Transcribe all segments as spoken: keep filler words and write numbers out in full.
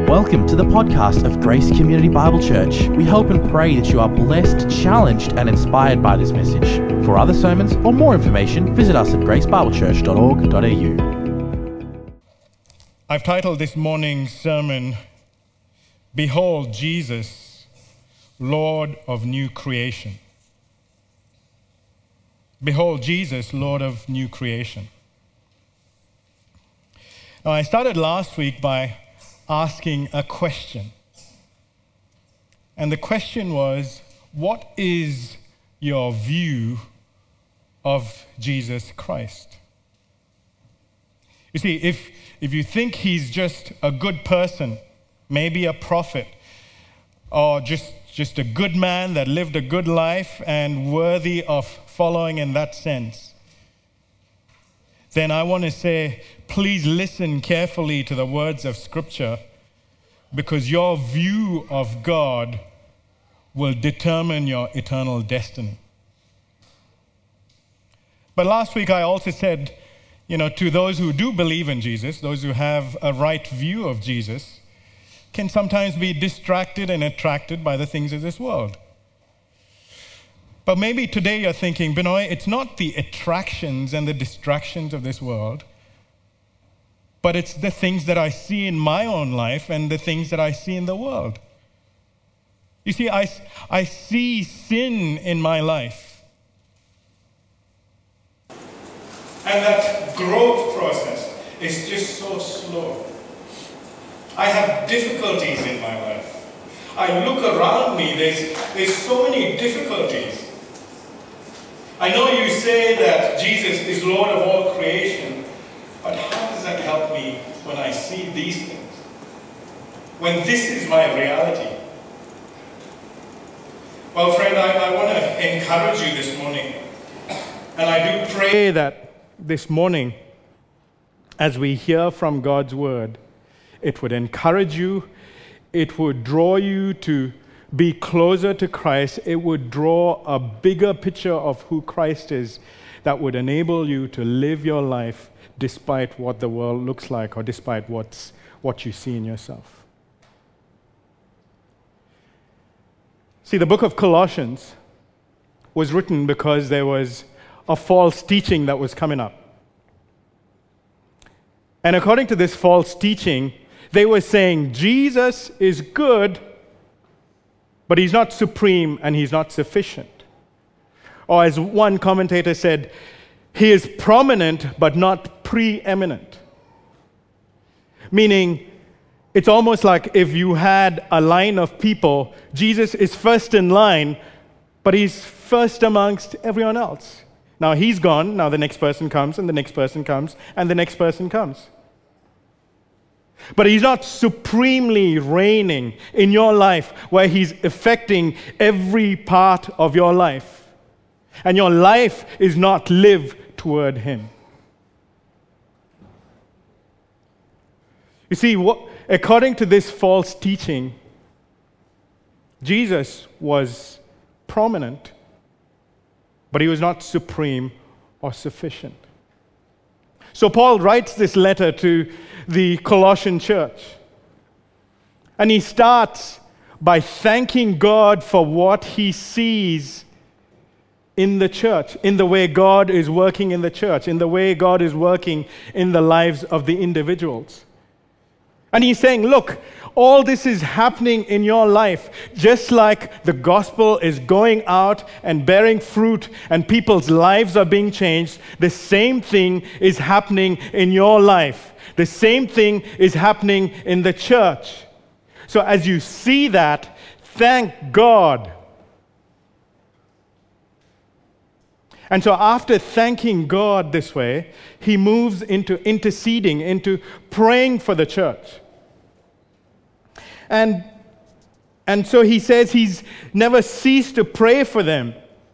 Welcome to the podcast of Grace Community Bible Church. We hope and pray that you are blessed, challenged, and inspired by this message. For other sermons or more information, visit us at grace bible church dot org dot a u. I've titled this morning's sermon, Behold Jesus, Lord of New Creation. Behold Jesus, Lord of New Creation. Now, I started last week by asking a question. And the question was, what is your view of Jesus Christ? You see, if, if you think he's just a good person, maybe a prophet, or just, just a good man that lived a good life and worthy of following in that sense, then I want to say, please listen carefully to the words of Scripture, because your view of God will determine your eternal destiny. But last week I also said, you know, to those who do believe in Jesus, those who have a right view of Jesus, can sometimes be distracted and attracted by the things of this world. But maybe today you're thinking, Binoy, it's not the attractions and the distractions of this world, but it's the things that I see in my own life and the things that I see in the world. You see, I, I see sin in my life. And that growth process is just so slow. I have difficulties in my life. I look around me, there's, there's so many difficulties. I know you say that Jesus is Lord of all creation, but how does that help me when I see these things? When this is my reality? Well, friend, I, I want to encourage you this morning. And I do pray that this morning, as we hear from God's word, it would encourage you, it would draw you to be closer to Christ, it would draw a bigger picture of who Christ is that would enable you to live your life despite what the world looks like or despite what's, what you see in yourself. See, the book of Colossians was written because there was a false teaching that was coming up. And according to this false teaching, they were saying Jesus is good, but he's not supreme and he's not sufficient. Or as one commentator said, he is prominent but not preeminent. Meaning, it's almost like if you had a line of people, Jesus is first in line, but he's first amongst everyone else. Now he's gone, now the next person comes, and the next person comes, and the next person comes. But he's not supremely reigning in your life where he's affecting every part of your life. And your life is not lived toward him. You see, what, according to this false teaching, Jesus was prominent, but he was not supreme or sufficient. So Paul writes this letter to the Colossian church. And he starts by thanking God for what he sees in the church, in the way God is working in the church, in the way God is working in the lives of the individuals. And he's saying, look, all this is happening in your life, just like the gospel is going out and bearing fruit and people's lives are being changed, the same thing is happening in your life. The same thing is happening in the church. So as you see that, thank God. And so after thanking God this way, he moves into interceding, into praying for the church. And, and so he says he's never ceased to pray for them.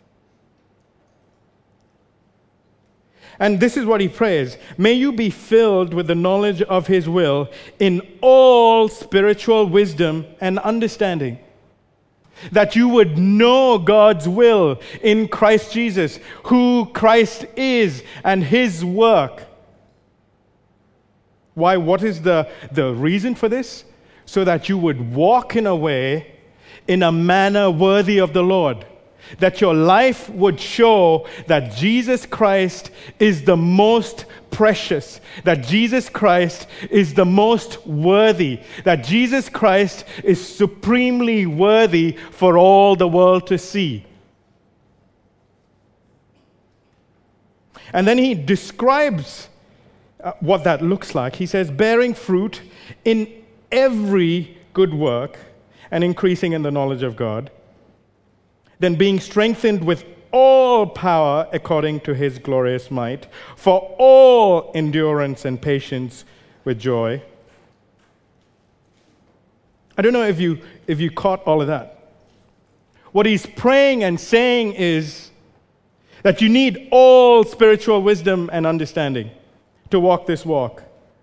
And this is what he prays. May you be filled with the knowledge of his will in all spiritual wisdom and understanding, that you would know God's will in Christ Jesus, who Christ is and his work. Why? What is the, the reason for this? so that you would walk in a way, in a manner worthy of the Lord. That your life would show that Jesus Christ is the most precious, that Jesus Christ is the most worthy, that Jesus Christ is supremely worthy for all the world to see. And then he describes uh, what that looks like. He says, bearing fruit in every good work and increasing in the knowledge of God, then being strengthened with all power according to his glorious might, for all endurance and patience with joy. I don't know if you if you caught all of that. What he's praying and saying is that you need all spiritual wisdom and understanding to walk this walk.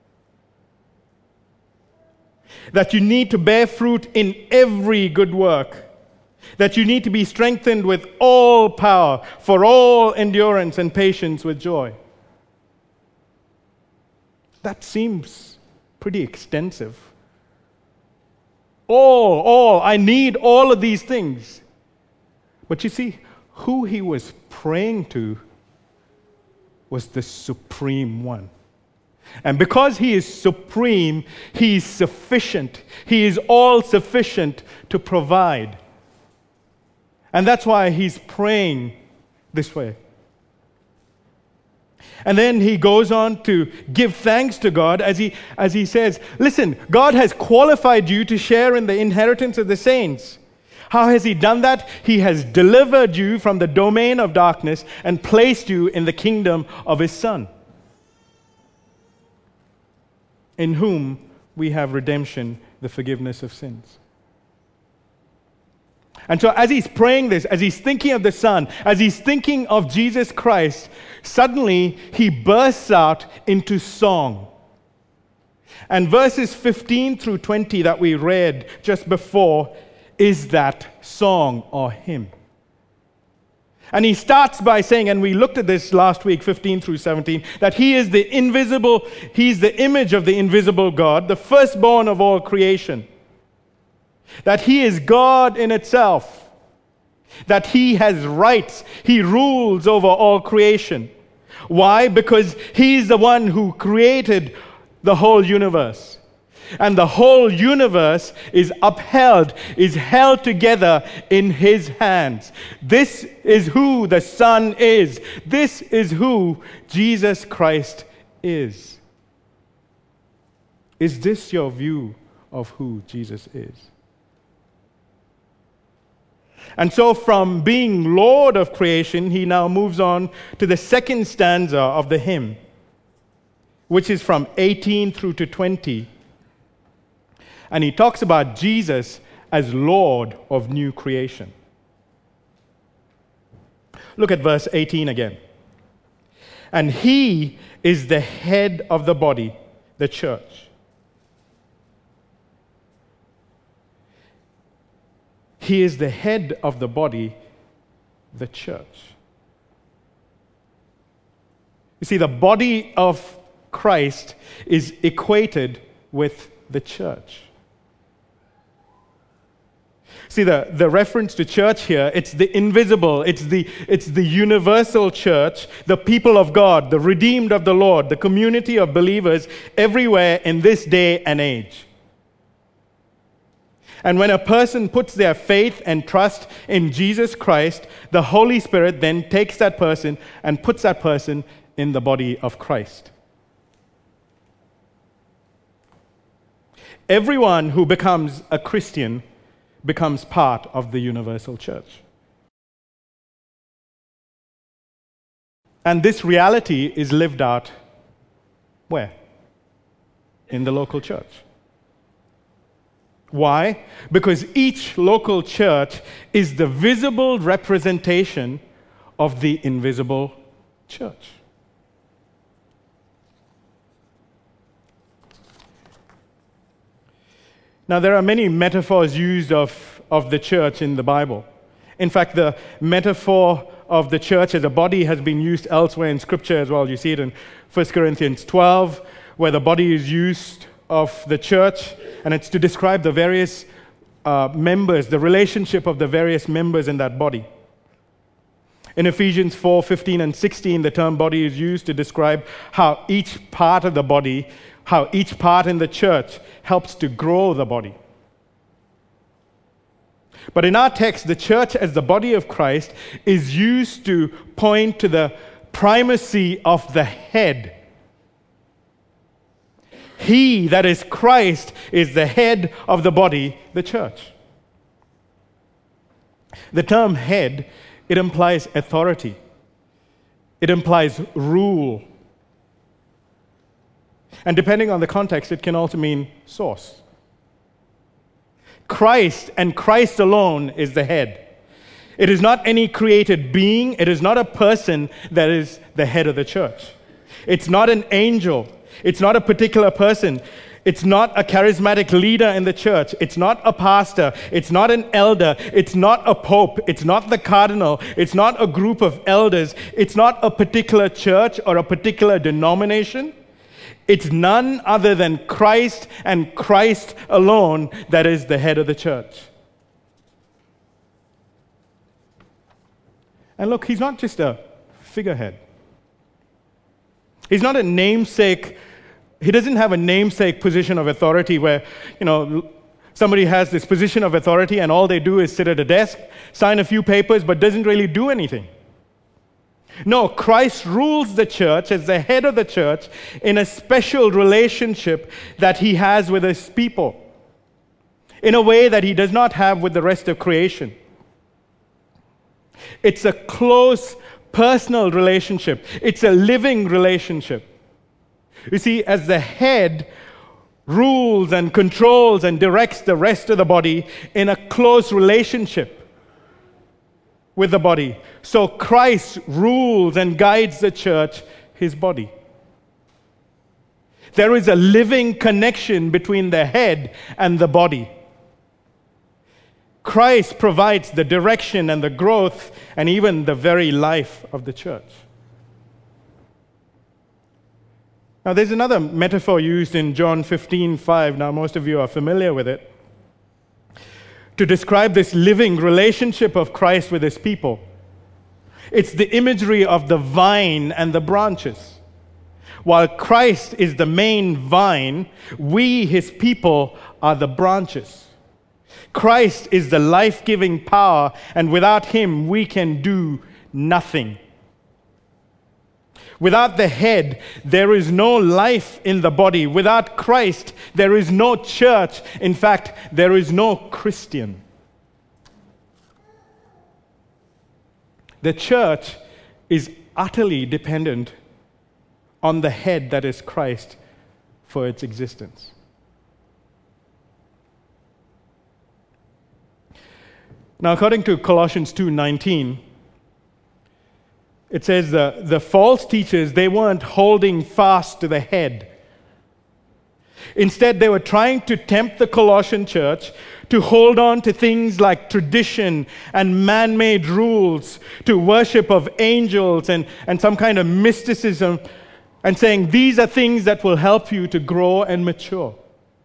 That you need to bear fruit in every good work. That you need to be strengthened with all power for all endurance and patience with joy. That seems pretty extensive. All, all, I need all of these things. But you see, who he was praying to was the Supreme One. And because he is supreme, he is sufficient. He is all sufficient to provide. And that's why he's praying this way. And then he goes on to give thanks to God as he, as he says, listen, God has qualified you to share in the inheritance of the saints. How has he done that? He has delivered you from the domain of darkness and placed you in the kingdom of his Son, in whom we have redemption, the forgiveness of sins. And so as he's praying this, as he's thinking of the Son, as he's thinking of Jesus Christ, suddenly he bursts out into song. And verses fifteen through twenty that we read just before is that song or hymn. And he starts by saying, and we looked at this last week, fifteen through seventeen, that he is the invisible, he's the image of the invisible God, the firstborn of all creation. That he is God in itself. That he has rights. He rules over all creation. Why? Because he's the one who created the whole universe. And the whole universe is upheld, is held together in his hands. This is who the Son is. This is who Jesus Christ is. Is this your view of who Jesus is? And so from being Lord of creation, he now moves on to the second stanza of the hymn, which is from eighteen through to twenty. And he talks about Jesus as Lord of new creation. Look at verse eighteen again. And he is the head of the body, the church. He is the head of the body, the church. You see, the body of Christ is equated with the church. See, the, the reference to church here, it's the invisible, it's the, it's the universal church, the people of God, the redeemed of the Lord, the community of believers everywhere in this day and age. And when a person puts their faith and trust in Jesus Christ, the Holy Spirit then takes that person and puts that person in the body of Christ. Everyone who becomes a Christian becomes part of the universal church. And this reality is lived out where? In the local church. Why? Because each local church is the visible representation of the invisible church. Now, there are many metaphors used of, of the church in the Bible. In fact, the metaphor of the church as a body has been used elsewhere in Scripture as well. You see it in First Corinthians twelve, where the body is used of the church, and it's to describe the various uh, members, the relationship of the various members in that body. In Ephesians four, fifteen and sixteen, the term body is used to describe how each part of the body, how each part in the church helps to grow the body. But in our text, the church as the body of Christ is used to point to the primacy of the head. He, that is Christ, is the head of the body, the church. The term head, it implies authority. It implies rule. And depending on the context, it can also mean source. Christ and Christ alone is the head. It is not any created being. It is not a person that is the head of the church. It's not an angel. It's not a particular person. It's not a charismatic leader in the church. It's not a pastor. It's not an elder. It's not a pope. It's not the cardinal. It's not a group of elders. It's not a particular church or a particular denomination. It's none other than Christ and Christ alone that is the head of the church. And look, he's not just a figurehead. He's not a namesake. He doesn't have a namesake position of authority where, you know, somebody has this position of authority and all they do is sit at a desk, sign a few papers, but doesn't really do anything. No, Christ rules the church as the head of the church in a special relationship that he has with his people, in a way that he does not have with the rest of creation. It's a close, personal relationship. It's a living relationship. You see, as the head rules and controls and directs the rest of the body in a close relationship with the body, so Christ rules and guides the church, his body. There is a living connection between the head and the body. Christ provides the direction and the growth and even the very life of the church. Now, there's another metaphor used in John fifteen five. Now, most of you are familiar with it, to describe this living relationship of Christ with his people. It's the imagery of the vine and the branches. While Christ is the main vine, we, his people, are the branches. Christ is the life-giving power, and without him, we can do nothing. Without the head, there is no life in the body. Without Christ, there is no church. In fact, there is no Christian. The church is utterly dependent on the head that is Christ for its existence. Now, according to Colossians two nineteen, it says the, the false teachers, they weren't holding fast to the head. Instead, they were trying to tempt the Colossian church to hold on to things like tradition and man-made rules, to worship of angels and, and some kind of mysticism, and saying these are things that will help you to grow and mature.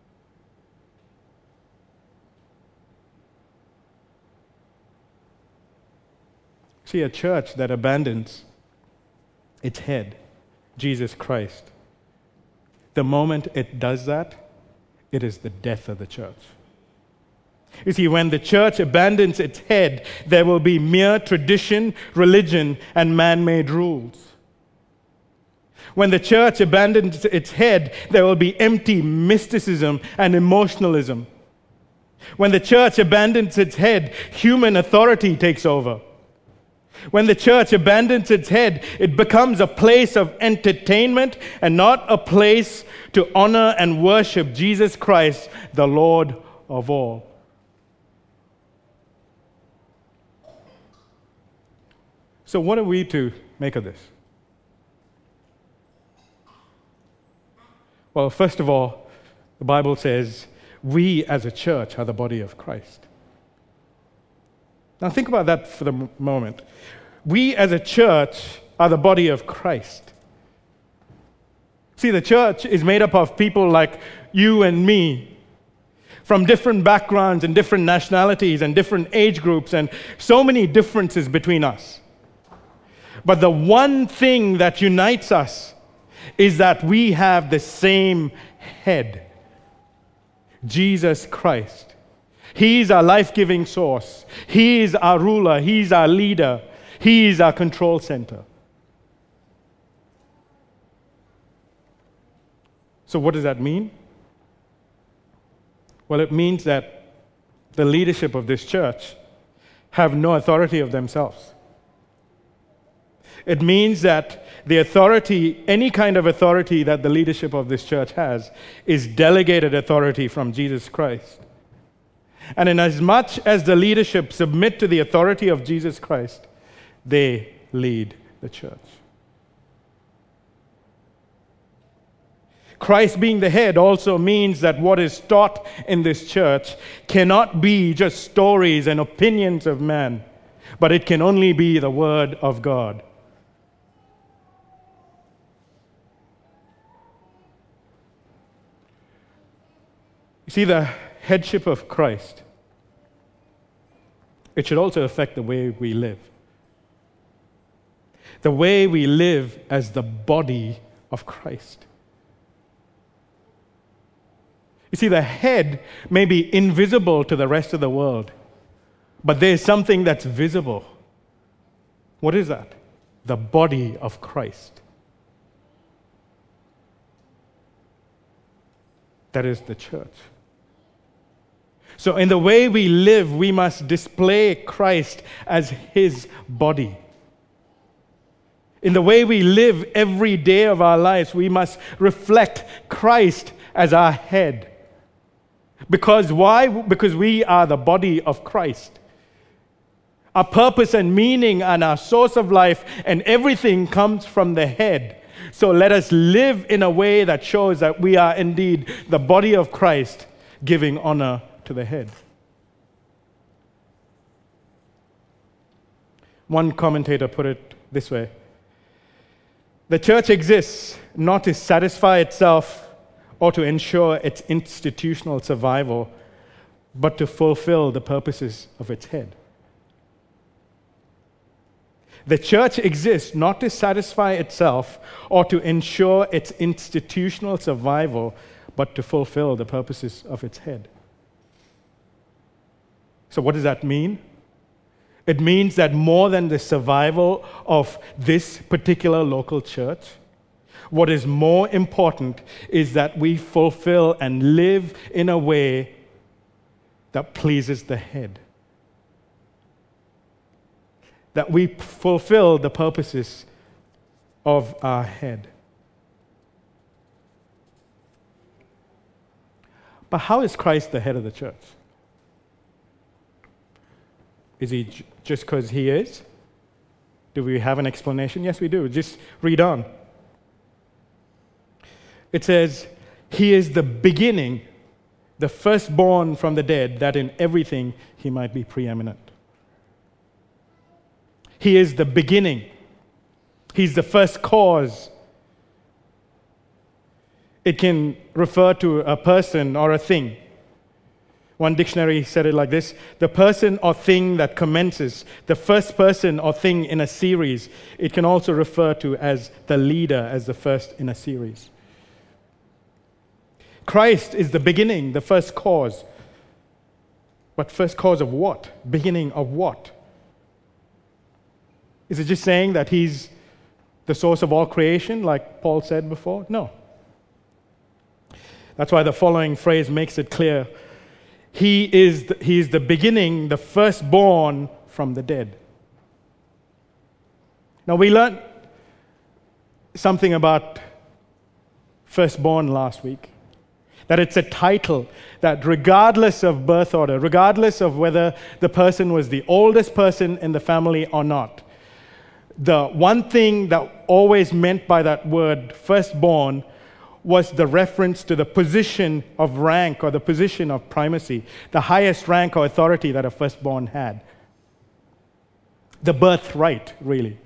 See, a church that abandons its head, Jesus Christ, the moment it does that, it is the death of the church. You see, when the church abandons its head, there will be mere tradition, religion, and man-made rules. When the church abandons its head, there will be empty mysticism and emotionalism. When the church abandons its head, human authority takes over. When the church abandons its head, it becomes a place of entertainment and not a place to honor and worship Jesus Christ, the Lord of all. So what are we to make of this? Well, first of all, the Bible says we as a church are the body of Christ. Now think about that for the moment. We as a church are the body of Christ. See, the church is made up of people like you and me, from different backgrounds and different nationalities and different age groups and so many differences between us. But the one thing that unites us is that we have the same head, Jesus Christ. He's our life-giving source. He is our ruler. He's our leader. He is our control center. So what does that mean? Well, it means that the leadership of this church have no authority of themselves. It means that the authority, any kind of authority that the leadership of this church has, is delegated authority from Jesus Christ. And in as much as the leadership submit to the authority of Jesus Christ, they lead the church. Christ being the head also means that what is taught in this church cannot be just stories and opinions of man, but it can only be the Word of God. You see, the headship of Christ, it should also affect the way we live. The way we live as the body of Christ. You see, the head may be invisible to the rest of the world, but there is something that's visible. What is that? The body of Christ. That is the church. So in the way we live, we must display Christ as His body. In the way we live every day of our lives, we must reflect Christ as our head. Because why? Because we are the body of Christ. Our purpose and meaning and our source of life and everything comes from the head. So let us live in a way that shows that we are indeed the body of Christ, giving honor to the head. One commentator put it this way: the church exists not to satisfy itself or to ensure its institutional survival, but to fulfill the purposes of its head. The church exists not to satisfy itself or to ensure its institutional survival, but to fulfill the purposes of its head. So what does that mean? It means that more than the survival of this particular local church, what is more important is that we fulfill and live in a way that pleases the head. That we fulfill the purposes of our head. But how is Christ the head of the church? Is he j- just because he is? Do we have an explanation? Yes, we do. Just read on. It says, he is the beginning, the firstborn from the dead, that in everything he might be preeminent. He is the beginning. He's the first cause. It can refer to a person or a thing. One dictionary said it like this: the person or thing that commences, the first person or thing in a series. It can also refer to as the leader, as the first in a series. Christ is the beginning, the first cause. But first cause of what? Beginning of what? Is it just saying that he's the source of all creation, like Paul said before? No. That's why the following phrase makes it clear. He is the, he is the beginning, the firstborn from the dead. Now, we learned something about firstborn last week. That it's a title that regardless of birth order, regardless of whether the person was the oldest person in the family or not, the one thing that always meant by that word firstborn was the reference to the position of rank or the position of primacy, the highest rank or authority that a firstborn had. The birthright, really.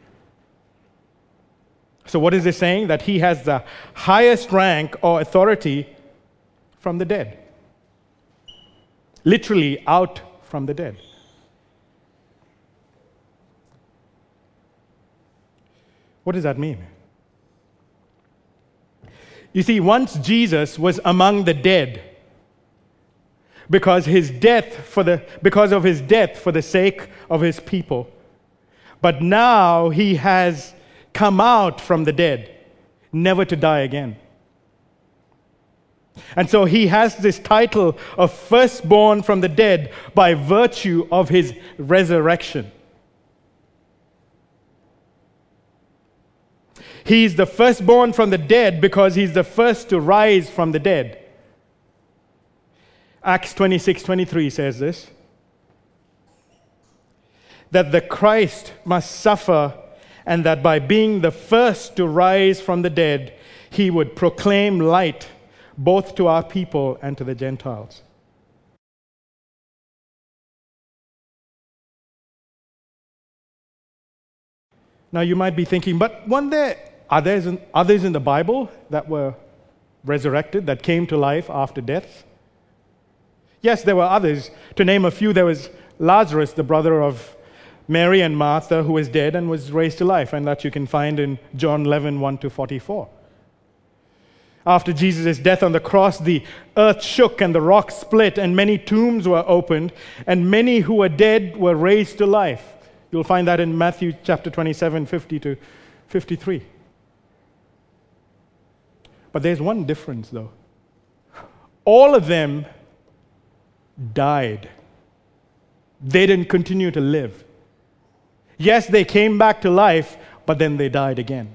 So what is it saying? That he has the highest rank or authority from the dead. Literally, out from the dead. What does that mean? You see, once Jesus was among the dead, because his death for the because of his death for the sake of his people. But now he has come out from the dead, never to die again. And so he has this title of firstborn from the dead by virtue of his resurrection. He's the firstborn from the dead because he's the first to rise from the dead. Acts twenty-six twenty-three says this, that the Christ must suffer, and that by being the first to rise from the dead, he would proclaim light both to our people and to the Gentiles. Now you might be thinking, but weren't there others in, others in the Bible that were resurrected, that came to life after death? Yes, there were others. To name a few, there was Lazarus, the brother of Mary and Martha, who was dead and was raised to life, and that you can find in John eleven, one to forty-four. After Jesus' death on the cross, the earth shook and the rocks split, and many tombs were opened, and many who were dead were raised to life. You'll find that in Matthew chapter twenty-seven, fifty to fifty-three. But there's one difference, though. All of them died. They didn't continue to live. Yes, they came back to life, but then they died again.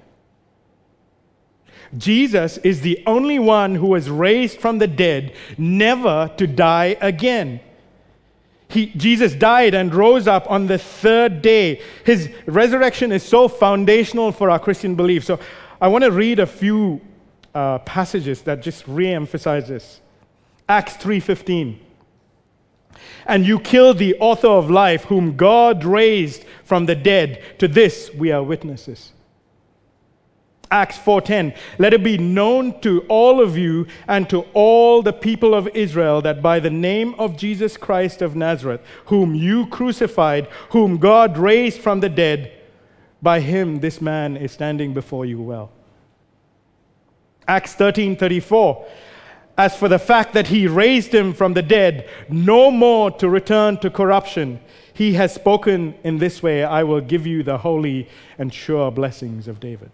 Jesus is the only one who was raised from the dead, never to die again. He, Jesus died and rose up on the third day. His resurrection is so foundational for our Christian belief. So I want to read a few uh, passages that just re-emphasize this. Acts three fifteen. And you killed the author of life, whom God raised from the dead. To this we are witnesses. Acts four ten. Let it be known to all of you and to all the people of Israel that by the name of Jesus Christ of Nazareth, whom you crucified, whom God raised from the dead, by him this man is standing before you well. Acts thirteen thirty-four. As for the fact that he raised him from the dead, no more to return to corruption, he has spoken in this way, I will give you the holy and sure blessings of David.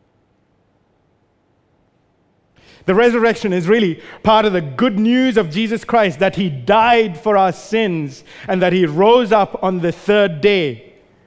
The resurrection is really part of the good news of Jesus Christ, that he died for our sins and that he rose up on the third day.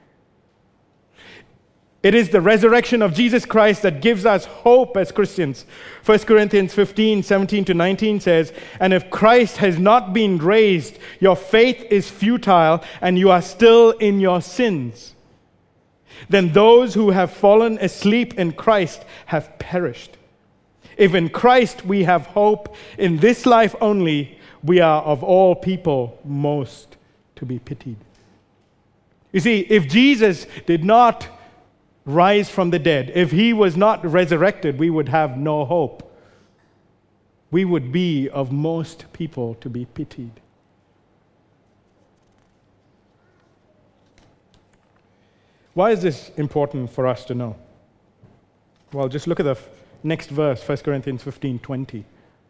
It is the resurrection of Jesus Christ that gives us hope as Christians. First Corinthians fifteen, seventeen to nineteen says, and if Christ has not been raised, your faith is futile and you are still in your sins. Then those who have fallen asleep in Christ have perished. If in Christ we have hope in this life only, we are of all people most to be pitied. You see, if Jesus did not rise from the dead, if he was not resurrected, we would have no hope. We would be of most people to be pitied. Why is this important for us to know? Well, just look at the next verse, First Corinthians fifteen twenty.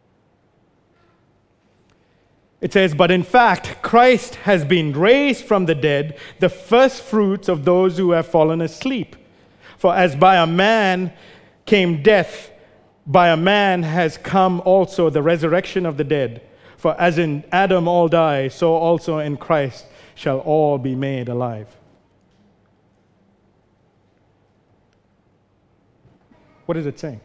It says, but in fact, Christ has been raised from the dead, the first fruits of those who have fallen asleep. For as by a man came death, by a man has come also the resurrection of the dead. For as in Adam all die, so also in Christ shall all be made alive. What is it saying?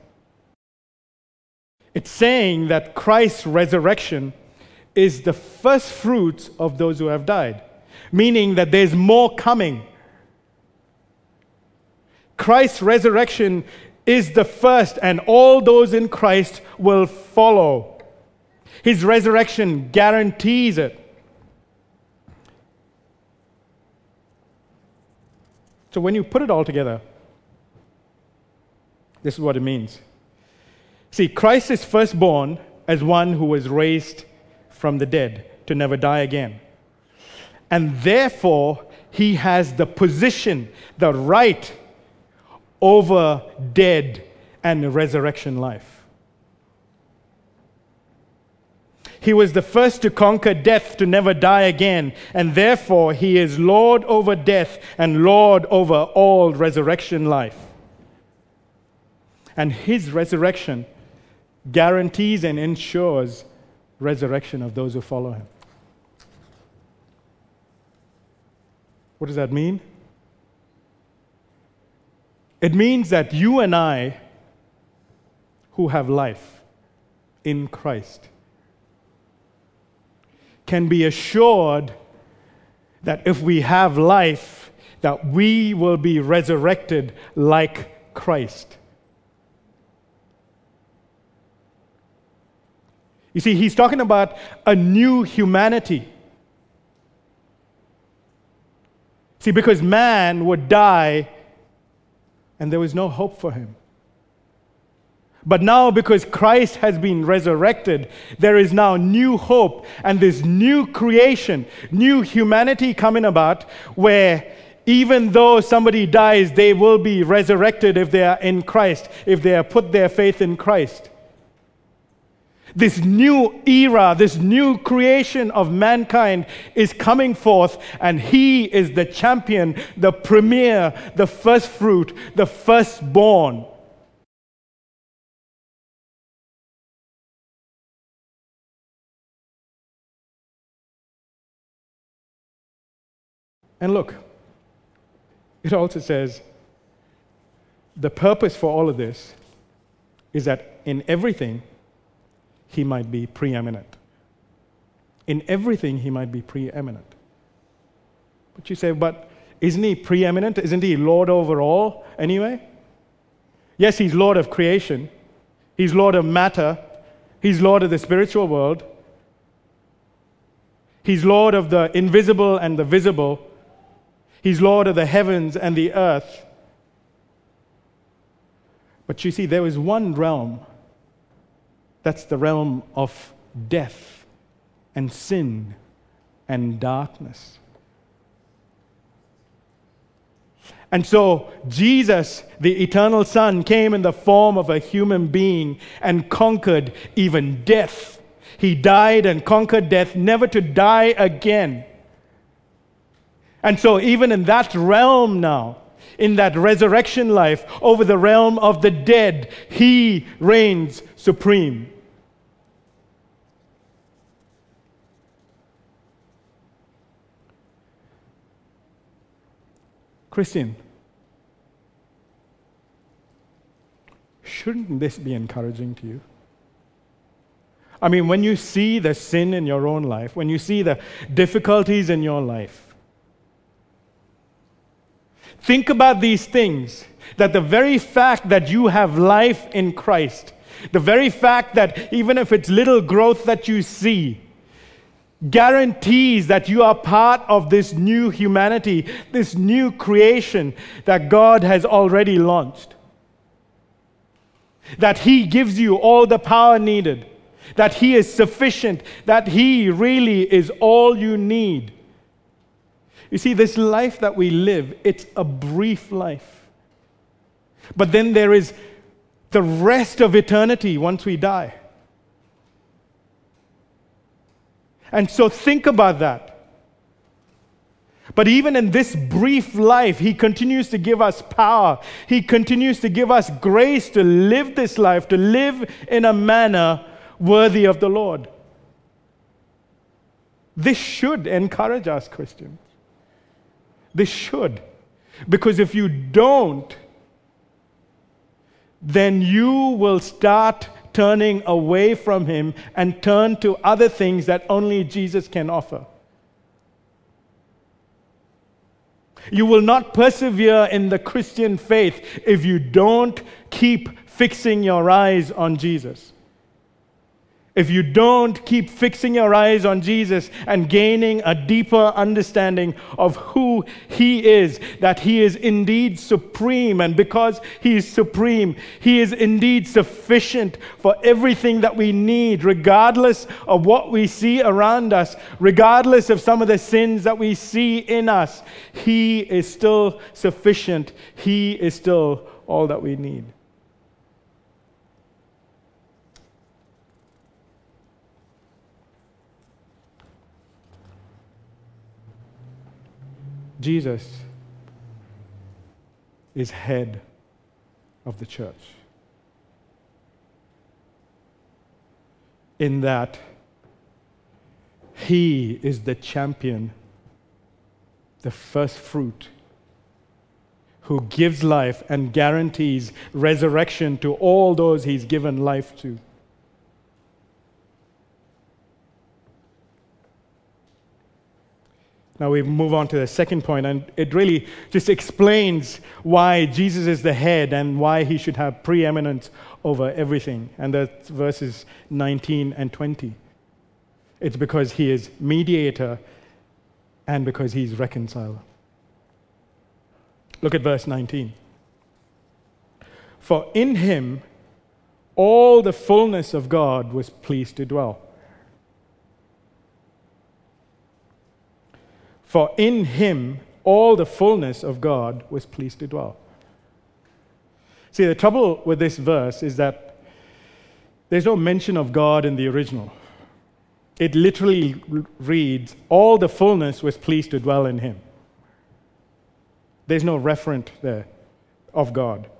It's saying that Christ's resurrection is the first fruits of those who have died, meaning that there's more coming. Christ's resurrection is the first, and all those in Christ will follow. His resurrection guarantees it. So when you put it all together, this is what it means. See, Christ is firstborn as one who was raised from the dead to never die again. And therefore, he has the position, the right over dead and resurrection life. He was the first to conquer death to never die again, and therefore he is Lord over death and Lord over all resurrection life. And his resurrection guarantees and ensures resurrection of those who follow him. What does that mean? It means that you and I, who have life in Christ, can be assured that if we have life, that we will be resurrected like Christ. You see, he's talking about a new humanity. See, because man would die and there was no hope for him. But now, because Christ has been resurrected, there is now new hope and this new creation, new humanity coming about, where even though somebody dies, they will be resurrected if they are in Christ, if they have put their faith in Christ. This new era, this new creation of mankind is coming forth, and he is the champion, the premier, the first fruit, the firstborn. And look, it also says the purpose for all of this is that in everything, he might be preeminent. In everything, he might be preeminent. But you say, but isn't he preeminent? Isn't he Lord over all anyway? Yes, he's Lord of creation. He's Lord of matter. He's Lord of the spiritual world. He's Lord of the invisible and the visible. He's Lord of the heavens and the earth. But you see, there is one realm. That's the realm of death and sin and darkness. And so Jesus, the eternal Son, came in the form of a human being and conquered even death. He died and conquered death, never to die again. And so even in that realm now, in that resurrection life, over the realm of the dead, he reigns supreme. Christian, shouldn't this be encouraging to you? I mean, when you see the sin in your own life, when you see the difficulties in your life, think about these things, that the very fact that you have life in Christ, the very fact that even if it's little growth that you see, guarantees that you are part of this new humanity, this new creation that God has already launched. That he gives you all the power needed, that he is sufficient, that he really is all you need. You see, this life that we live, it's a brief life. But then there is the rest of eternity once we die. And so think about that. But even in this brief life, he continues to give us power. He continues to give us grace to live this life, to live in a manner worthy of the Lord. This should encourage us, Christians. This should. Because if you don't, then you will start turning away from him and turn to other things that only Jesus can offer. You will not persevere in the Christian faith if you don't keep fixing your eyes on Jesus. if you don't keep fixing your eyes on Jesus and gaining a deeper understanding of who He is, that He is indeed supreme, and because He is supreme, He is indeed sufficient for everything that we need, regardless of what we see around us, regardless of some of the sins that we see in us. He is still sufficient. He is still all that we need. Jesus is head of the church, in that He is the champion, the first fruit, who gives life and guarantees resurrection to all those He's given life to. Now we move on to the second point, and it really just explains why Jesus is the head and why He should have preeminence over everything. And that's verses nineteen and twenty. It's because He is mediator and because He's reconciler. Look at verse nineteen. For in Him all the fullness of God was pleased to dwell. For in Him all the fullness of God was pleased to dwell. See, the trouble with this verse is that there's no mention of God in the original. It literally reads, all the fullness was pleased to dwell in Him. There's no referent there of God.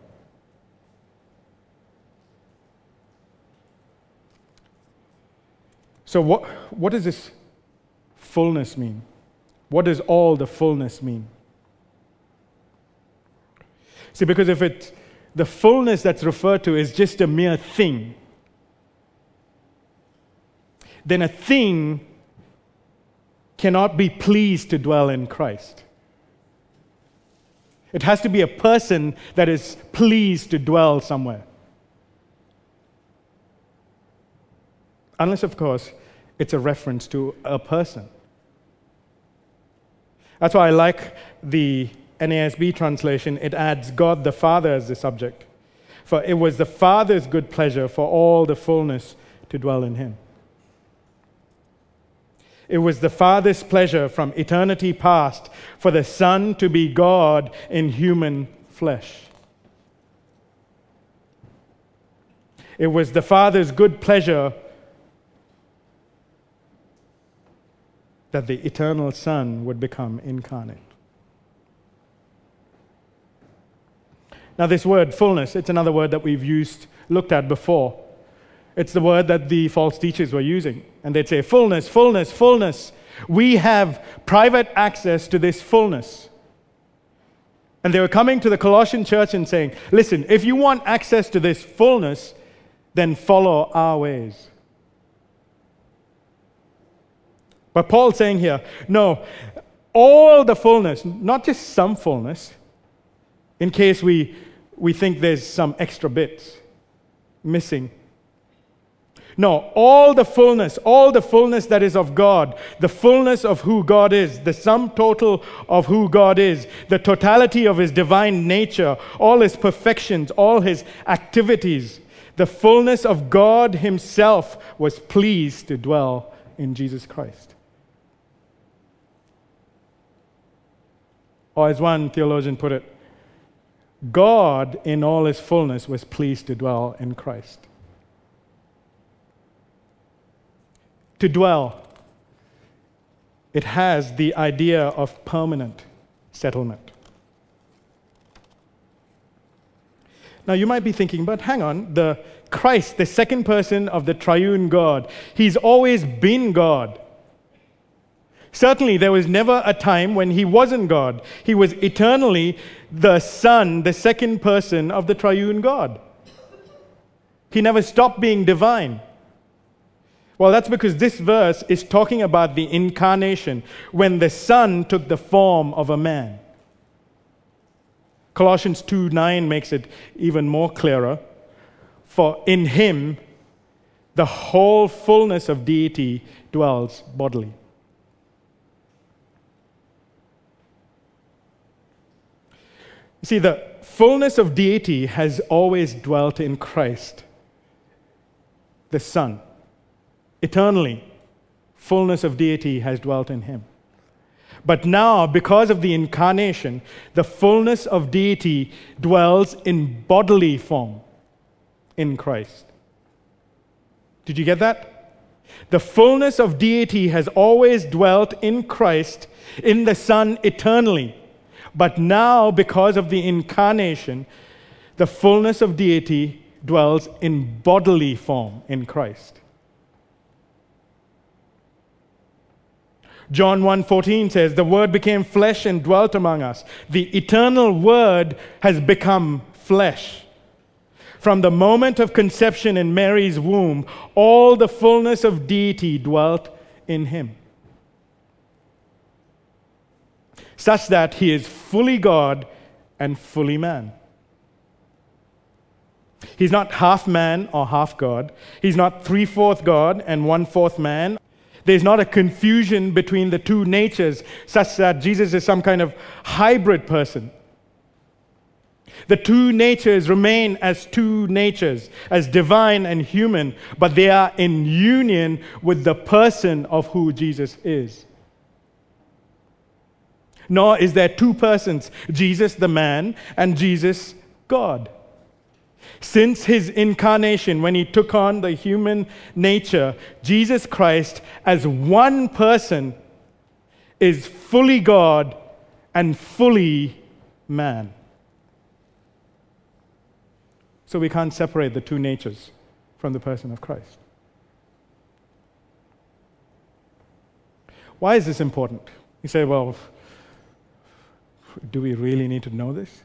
So what, what does this fullness mean? What does all the fullness mean? See, because if it, the fullness that's referred to is just a mere thing, then a thing cannot be pleased to dwell in Christ. It has to be a person that is pleased to dwell somewhere. Unless, of course, it's a reference to a person. That's why I like the N A S B translation. It adds God the Father as the subject. For it was the Father's good pleasure for all the fullness to dwell in Him. It was the Father's pleasure from eternity past for the Son to be God in human flesh. It was the Father's good pleasure that the eternal Son would become incarnate. Now this word fullness, it's another word that we've used, looked at before. It's the word that the false teachers were using. And they'd say, fullness, fullness, fullness. We have private access to this fullness. And they were coming to the Colossian church and saying, listen, if you want access to this fullness, then follow our ways. But Paul's saying here, no, all the fullness, not just some fullness, in case we, we think there's some extra bits missing. No, all the fullness, all the fullness that is of God, the fullness of who God is, the sum total of who God is, the totality of His divine nature, all His perfections, all His activities, the fullness of God Himself was pleased to dwell in Jesus Christ. Or as one theologian put it, God in all His fullness was pleased to dwell in Christ. To dwell, it has the idea of permanent settlement. Now you might be thinking, but hang on, the Christ, the second person of the triune God, He's always been God. Certainly, there was never a time when He wasn't God. He was eternally the Son, the second person of the triune God. He never stopped being divine. Well, that's because this verse is talking about the incarnation, when the Son took the form of a man. Colossians two nine makes it even more clearer. For in Him the whole fullness of deity dwells bodily. You see, the fullness of deity has always dwelt in Christ, the Son. Eternally, fullness of deity has dwelt in him. But now, because of the incarnation, the fullness of deity dwells in bodily form in Christ. Did you get that? The fullness of deity has always dwelt in Christ, in the Son, eternally. But now, because of the incarnation, the fullness of deity dwells in bodily form in Christ. John one fourteen says, "The Word became flesh and dwelt among us." The eternal Word has become flesh. From the moment of conception in Mary's womb, all the fullness of deity dwelt in him, such that he is fully God and fully man. He's not half man or half God. He's not three-fourths God and one-fourth man. There's not a confusion between the two natures such that Jesus is some kind of hybrid person. The two natures remain as two natures, as divine and human, but they are in union with the person of who Jesus is. Nor is there two persons, Jesus the man and Jesus God. Since his incarnation, when he took on the human nature, Jesus Christ, as one person, is fully God and fully man. So we can't separate the two natures from the person of Christ. Why is this important? You say, well, do we really need to know this?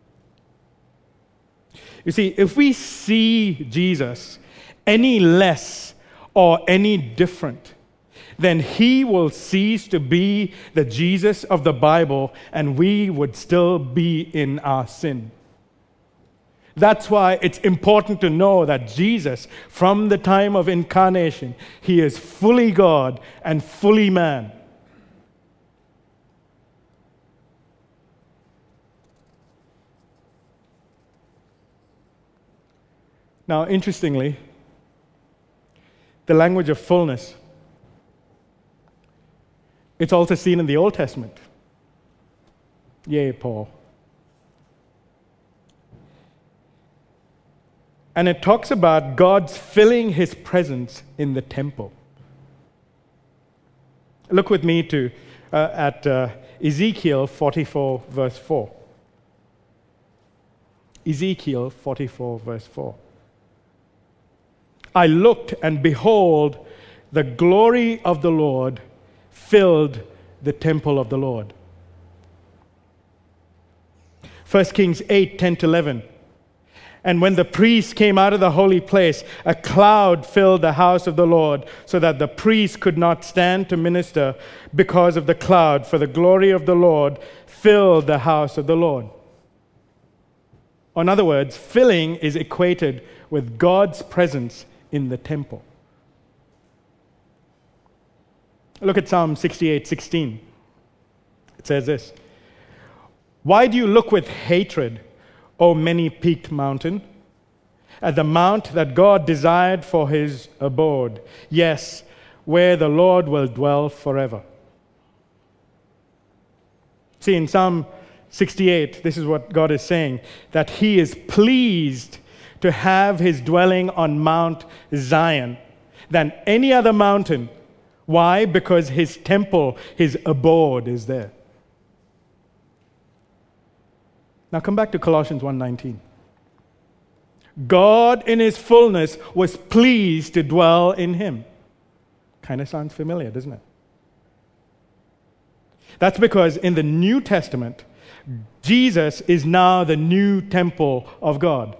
You see, if we see Jesus any less or any different, then he will cease to be the Jesus of the Bible, and we would still be in our sin. That's why it's important to know that Jesus, from the time of incarnation, he is fully God and fully man. Now, interestingly, the language of fullness, it's also seen in the Old Testament. Yay, Paul. And it talks about God's filling his presence in the temple. Look with me to uh, at uh, Ezekiel forty-four, verse four. Ezekiel forty-four, verse four. I looked, and behold, the glory of the Lord filled the temple of the Lord. First Kings eight, ten to eleven. And when the priests came out of the holy place, a cloud filled the house of the Lord, so that the priests could not stand to minister because of the cloud, for the glory of the Lord filled the house of the Lord. In other words, filling is equated with God's presence in the temple. Look at Psalm sixty-eight sixteen. It says this: "Why do you look with hatred, O many-peaked mountain, at the mount that God desired for his abode, yes, where the Lord will dwell forever?" See, in Psalm sixty-eight, this is what God is saying, that he is pleased to have his dwelling on Mount Zion than any other mountain. Why? Because his temple, his abode is there. Now come back to Colossians one nineteen. God in his fullness was pleased to dwell in him. Kind of sounds familiar, doesn't it? That's because in the New Testament, Jesus is now the new temple of God.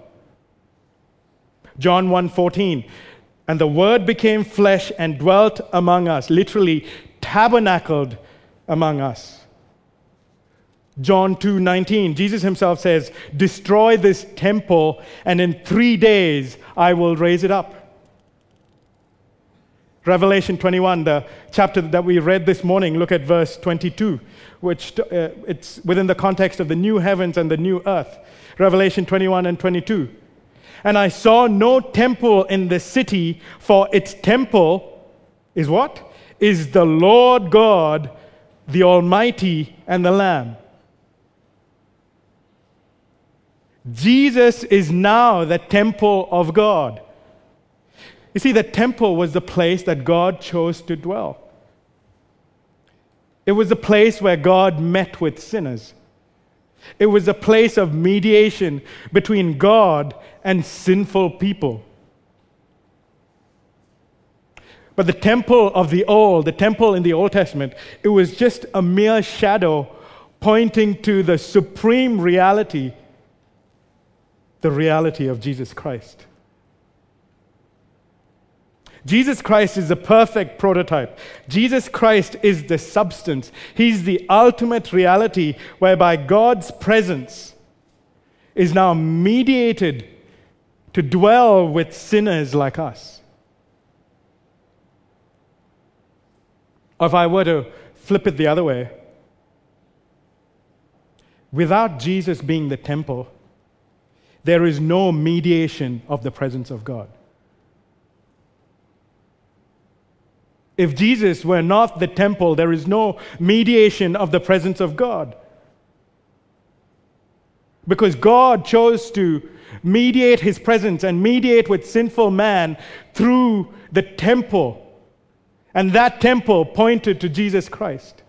John one fourteen, and the Word became flesh and dwelt among us, literally tabernacled among us. John two nineteen, Jesus himself says, "Destroy this temple, and in three days I will raise it up." Revelation twenty-one, the chapter that we read this morning, look at verse twenty-two, which uh, it's within the context of the new heavens and the new earth. Revelation twenty-one and twenty-two. And I saw no temple in the city, for its temple is what? Is the Lord God, the Almighty, and the Lamb. Jesus is now the temple of God. You see, the temple was the place that God chose to dwell. It was the place where God met with sinners. It was a place of mediation between God and sinful people. But the temple of the old, the temple in the Old Testament, it was just a mere shadow pointing to the supreme reality, the reality of Jesus Christ. Jesus Christ is the perfect prototype. Jesus Christ is the substance. He's the ultimate reality whereby God's presence is now mediated to dwell with sinners like us. Or if I were to flip it the other way, without Jesus being the temple, there is no mediation of the presence of God. If Jesus were not the temple, there is no mediation of the presence of God. Because God chose to mediate his presence and mediate with sinful man through the temple. And that temple pointed to Jesus Christ.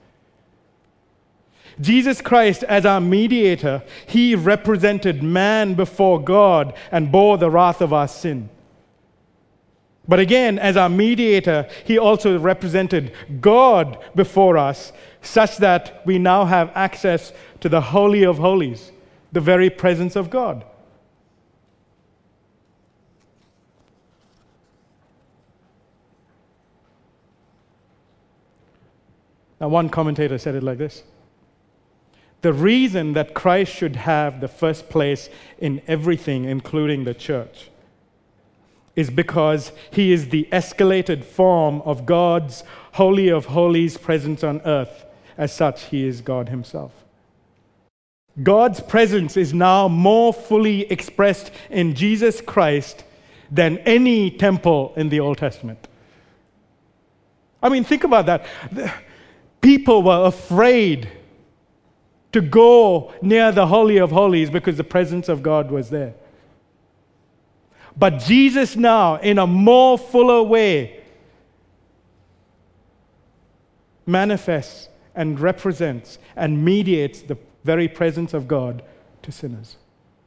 Jesus Christ, as our mediator, he represented man before God and bore the wrath of our sin. But again, as our mediator, he also represented God before us, such that we now have access to the Holy of Holies, the very presence of God. Now, one commentator said it like this: the reason that Christ should have the first place in everything, including the church, is because he is the escalated form of God's Holy of Holies presence on earth. As such, he is God himself. God's presence is now more fully expressed in Jesus Christ than any temple in the Old Testament. I mean, think about that. People were afraid to go near the Holy of Holies because the presence of God was there. But Jesus now, in a more fuller way, manifests and represents and mediates the very presence of God to sinners.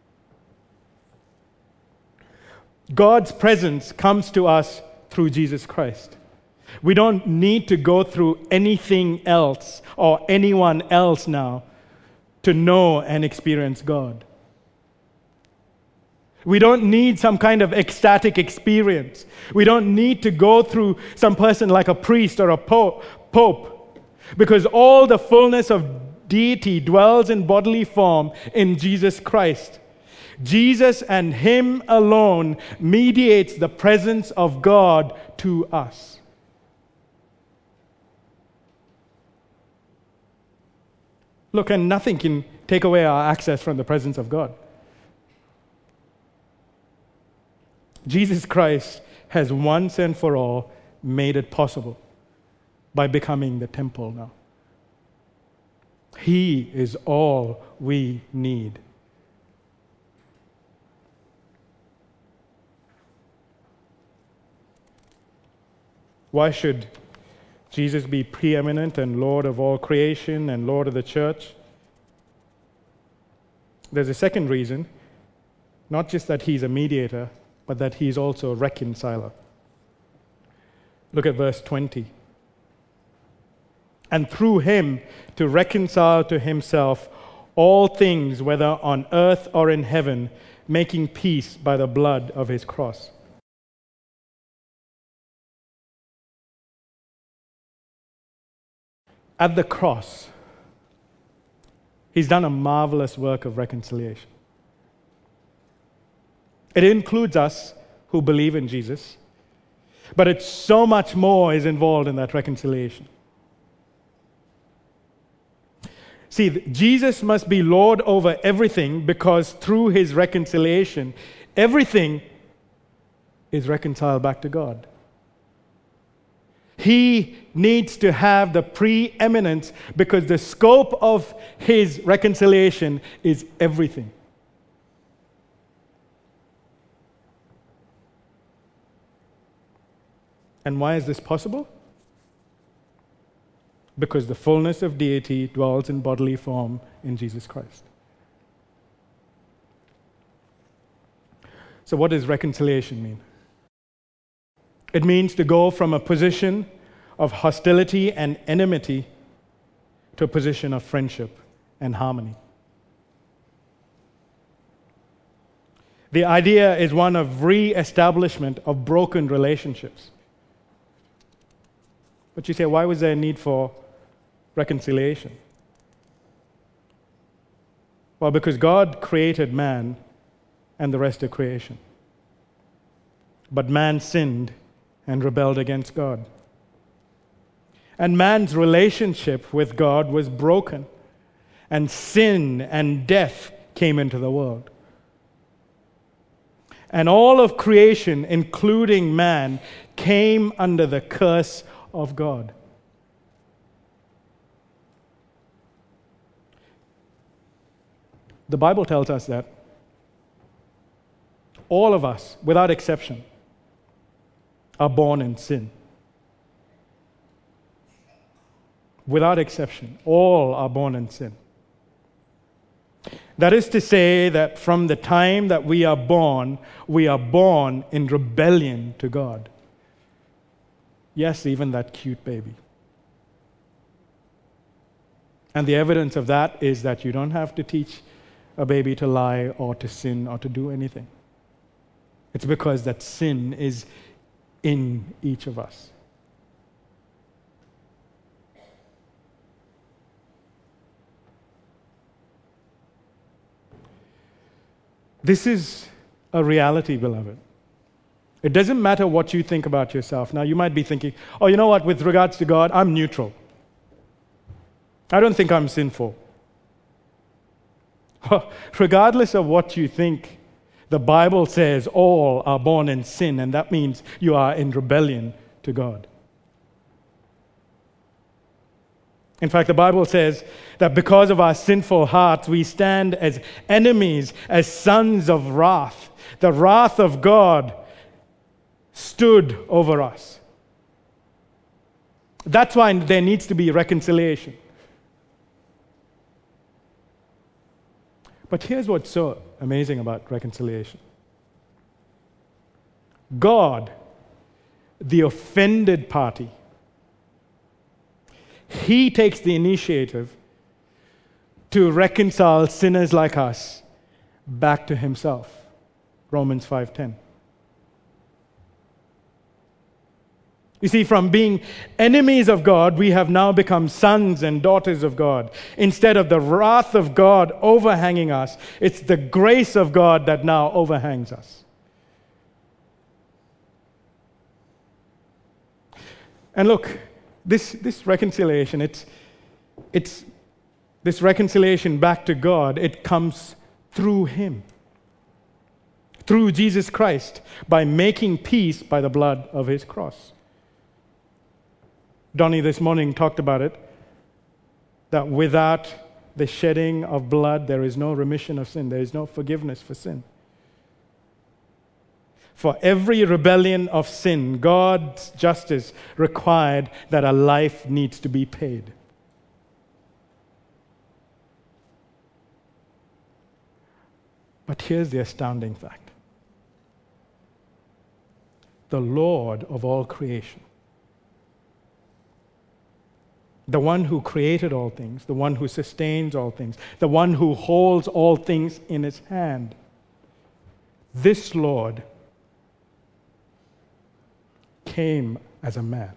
God's presence comes to us through Jesus Christ. We don't need to go through anything else or anyone else now to know and experience God. We don't need some kind of ecstatic experience. We don't need to go through some person like a priest or a po- pope, because all the fullness of deity dwells in bodily form in Jesus Christ. Jesus and him alone mediates the presence of God to us. Look, and nothing can take away our access from the presence of God. Jesus Christ has once and for all made it possible by becoming the temple now. He is all we need. Why should Jesus be preeminent and Lord of all creation and Lord of the church? There's a second reason, not just that he's a mediator, but that he's also a reconciler. Look at verse twenty. And through him to reconcile to himself all things, whether on earth or in heaven, making peace by the blood of his cross. At the cross, he's done a marvelous work of reconciliation. It includes us who believe in Jesus, But it's so much more is involved in that reconciliation. See, Jesus must be Lord over everything, because through his reconciliation, everything is reconciled back to God. He needs to have the preeminence because the scope of his reconciliation is everything. And why is this possible? Because the fullness of deity dwells in bodily form in Jesus Christ. So what does reconciliation mean? It means to go from a position of hostility and enmity to a position of friendship and harmony. The idea is one of re-establishment of broken relationships. But you say, why was there a need for reconciliation? Well, because God created man and the rest of creation. But man sinned and rebelled against God. And man's relationship with God was broken, and sin and death came into the world. And all of creation, including man, came under the curse of God. The Bible tells us that all of us, without exception, are born in sin. Without exception, all are born in sin. That is to say that from the time that we are born, we are born in rebellion to God. Yes, even that cute baby. And the evidence of that is that you don't have to teach a baby to lie or to sin or to do anything. It's because that sin is in each of us. This is a reality, beloved. It doesn't matter what you think about yourself. Now, you might be thinking, oh, you know what, with regards to God, I'm neutral. I don't think I'm sinful. Regardless of what you think, the Bible says all are born in sin, and that means you are in rebellion to God. In fact, the Bible says that because of our sinful hearts, we stand as enemies, as sons of wrath. The wrath of God stood over us. That's why there needs to be reconciliation. But here's what's so amazing about reconciliation. God, the offended party, he takes the initiative to reconcile sinners like us back to himself. Romans five ten. You see, from being enemies of God, we have now become sons and daughters of God. Instead of the wrath of God overhanging us, it's the grace of God that now overhangs us. And look, this, this reconciliation, it's, it's this reconciliation back to God, it comes through him. Through Jesus Christ, by making peace by the blood of his cross. Donnie this morning talked about it, that without the shedding of blood, there is no remission of sin. There is no forgiveness for sin. For every rebellion of sin, God's justice required that a life needs to be paid. But here's the astounding fact. The Lord of all creation, the one who created all things, the one who sustains all things, the one who holds all things in his hand, this Lord came as a man.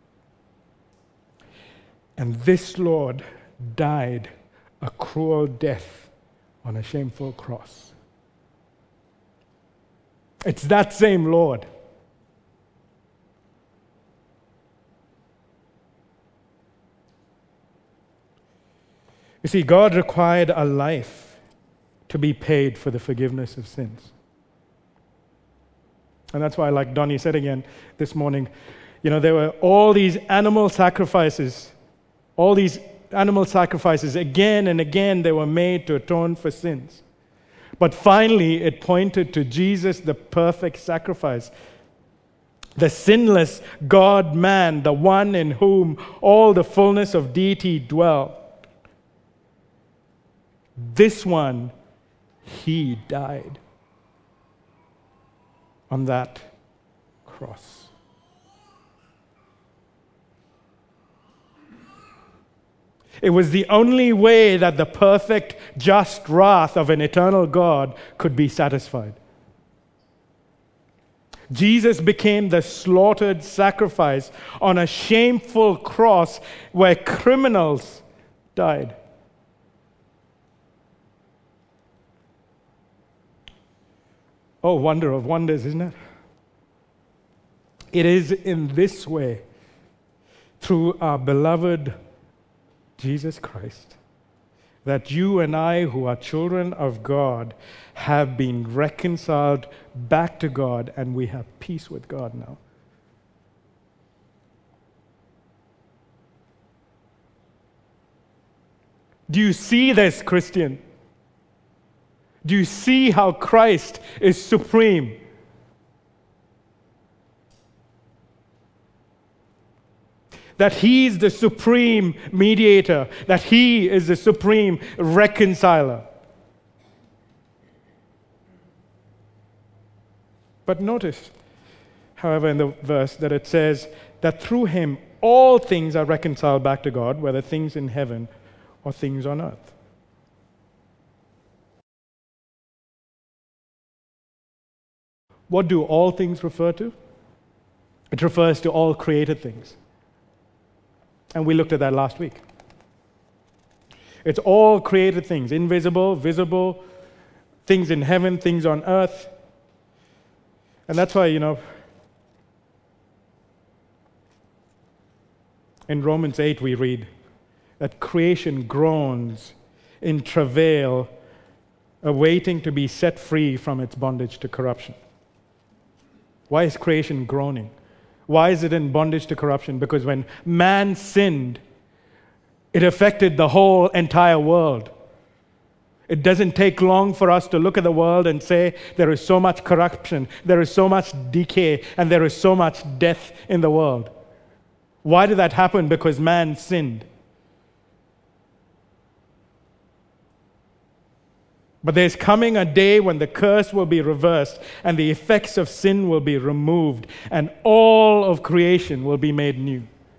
And this Lord died a cruel death on a shameful cross. It's that same Lord You see, God required a life to be paid for the forgiveness of sins. And that's why, like Donnie said again this morning, you know, there were all these animal sacrifices, all these animal sacrifices, again and again, they were made to atone for sins. But finally, it pointed to Jesus, the perfect sacrifice, the sinless God-man, the one in whom all the fullness of deity dwell. This one, he died on that cross. It was the only way that the perfect, just wrath of an eternal God could be satisfied. Jesus became the slaughtered sacrifice on a shameful cross where criminals died. Oh, wonder of wonders, isn't it? It is in this way, through our beloved Jesus Christ, that you and I, who are children of God, have been reconciled back to God, and we have peace with God now. Do you see this, Christian? Do you see how Christ is supreme? That He's the supreme mediator, that He is the supreme reconciler. But notice, however, in the verse that it says that through Him all things are reconciled back to God, whether things in heaven or things on earth. What do all things refer to? It refers to all created things. And we looked at that last week. It's all created things, invisible, visible, things in heaven, things on earth. And that's why, you know, in Romans eight we read that creation groans in travail, awaiting to be set free from its bondage to corruption. Why is creation groaning? Why is it in bondage to corruption? Because when man sinned, it affected the whole entire world. It doesn't take long for us to look at the world and say there is so much corruption, there is so much decay, and there is so much death in the world. Why did that happen? Because man sinned. But there's coming a day when the curse will be reversed and the effects of sin will be removed and all of creation will be made new.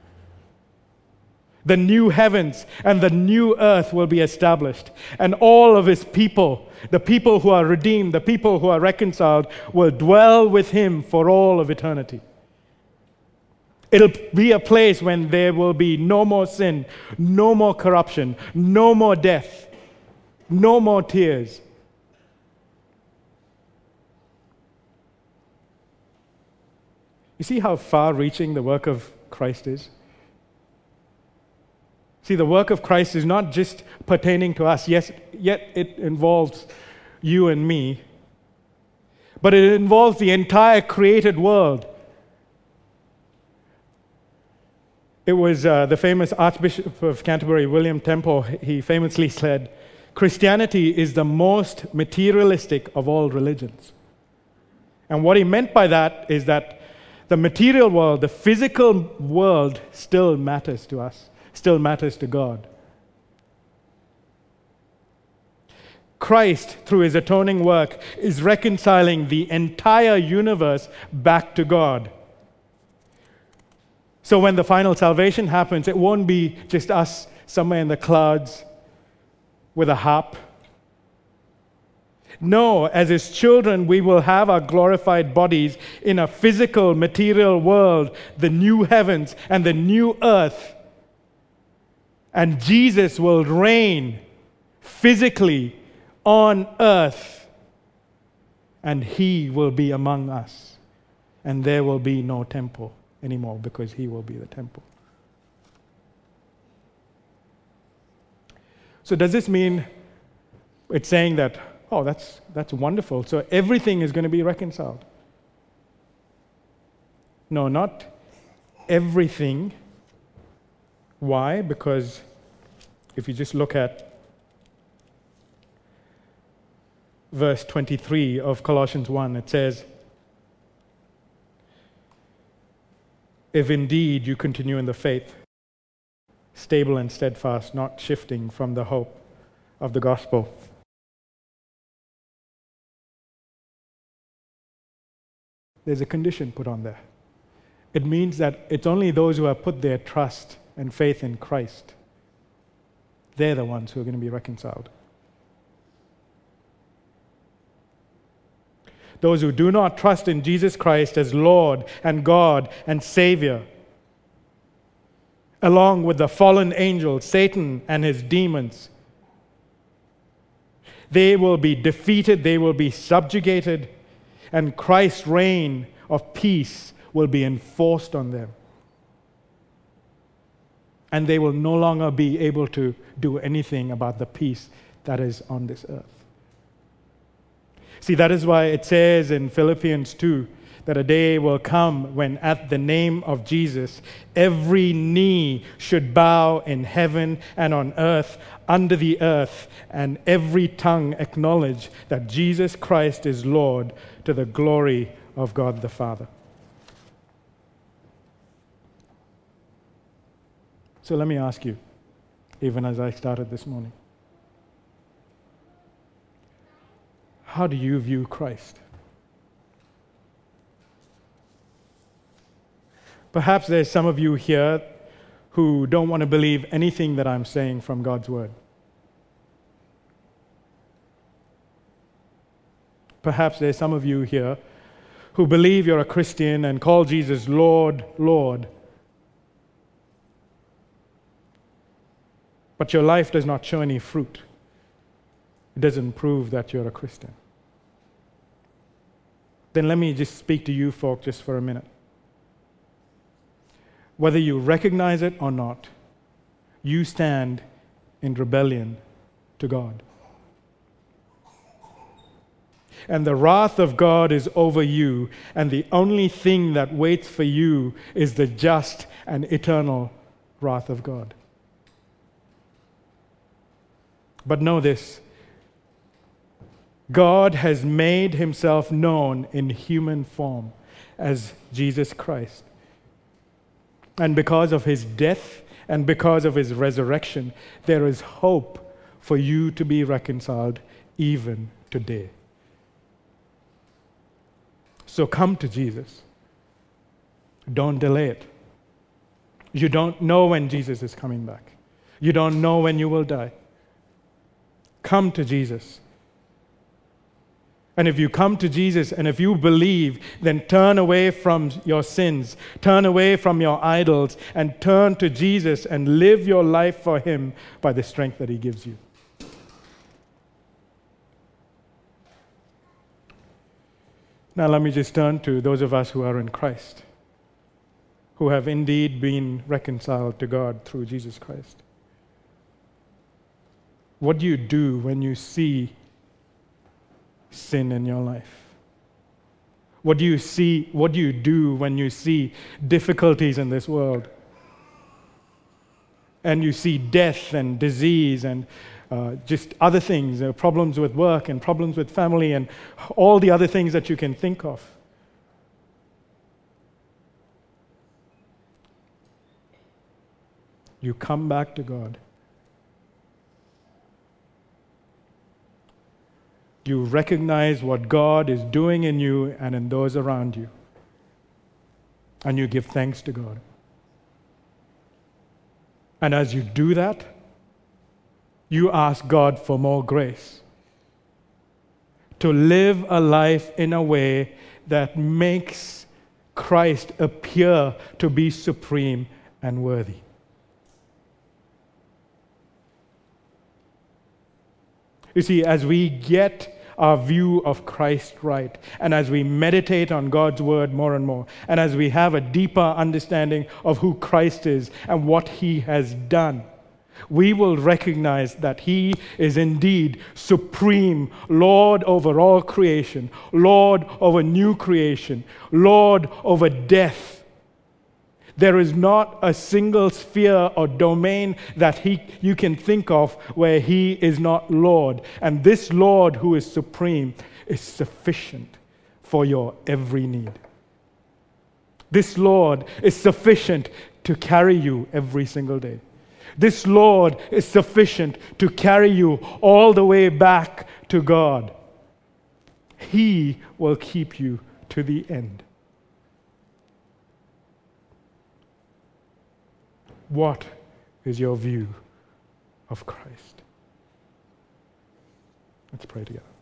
The new heavens and the new earth will be established, and all of His people, the people who are redeemed, the people who are reconciled, will dwell with Him for all of eternity. It'll be a place when there will be no more sin, no more corruption, no more death, no more tears. You see how far-reaching the work of Christ is? See, the work of Christ is not just pertaining to us. Yes, yet it involves you and me. But it involves the entire created world. It was uh, the famous Archbishop of Canterbury, William Temple, he famously said, Christianity is the most materialistic of all religions. And what he meant by that is that the material world, the physical world, still matters to us, still matters to God. Christ, through His atoning work, is reconciling the entire universe back to God. So when the final salvation happens, it won't be just us somewhere in the clouds with a harp. No, as His children, we will have our glorified bodies in a physical, material world, the new heavens and the new earth. And Jesus will reign physically on earth, and He will be among us. And there will be no temple anymore because He will be the temple. So does this mean it's saying that, oh, that's, that's wonderful, so everything is going to be reconciled? No, not everything. Why? Because if you just look at verse twenty-three of Colossians one, it says, if indeed you continue in the faith, stable and steadfast, not shifting from the hope of the gospel. There's a condition put on there. It means that it's only those who have put their trust and faith in Christ, they're the ones who are going to be reconciled. Those who do not trust in Jesus Christ as Lord and God and Savior, along with the fallen angel, Satan and his demons, they will be defeated, they will be subjugated, and Christ's reign of peace will be enforced on them. And they will no longer be able to do anything about the peace that is on this earth. See, that is why it says in Philippians two that a day will come when at the name of Jesus, every knee should bow in heaven and on earth, under the earth, and every tongue acknowledge that Jesus Christ is Lord, to the glory of God the Father. So let me ask you, even as I started this morning, how do you view Christ? Perhaps there's some of you here who don't want to believe anything that I'm saying from God's Word. Perhaps there's some of you here who believe you're a Christian and call Jesus Lord, Lord, but your life does not show any fruit. It doesn't prove that you're a Christian. Then let me just speak to you folk just for a minute. Whether you recognize it or not, you stand in rebellion to God. And the wrath of God is over you, and the only thing that waits for you is the just and eternal wrath of God. But know this, God has made himself known in human form as Jesus Christ. And because of his death and because of his resurrection, there is hope for you to be reconciled even today. So come to Jesus. Don't delay it. You don't know when Jesus is coming back. You don't know when you will die. Come to Jesus. And if you come to Jesus and if you believe, then turn away from your sins, turn away from your idols, and turn to Jesus and live your life for him by the strength that he gives you. Now let me just turn to those of us who are in Christ, who have indeed been reconciled to God through Jesus Christ. What do you do when you see sin in your life? What do you see? What do you do when you see difficulties in this world? And you see death and disease and uh, just other things, uh, problems with work and problems with family and all the other things that you can think of. You come back to God. You recognize what God is doing in you and in those around you. And you give thanks to God. And as you do that, you ask God for more grace to live a life in a way that makes Christ appear to be supreme and worthy. You see, as we get our view of Christ right, and as we meditate on God's word more and more, and as we have a deeper understanding of who Christ is and what he has done, we will recognize that He is indeed supreme, Lord over all creation, Lord over new creation, Lord over death. There is not a single sphere or domain that he, you can think of where He is not Lord. And this Lord who is supreme is sufficient for your every need. This Lord is sufficient to carry you every single day. This Lord is sufficient to carry you all the way back to God. He will keep you to the end. What is your view of Christ? Let's pray together.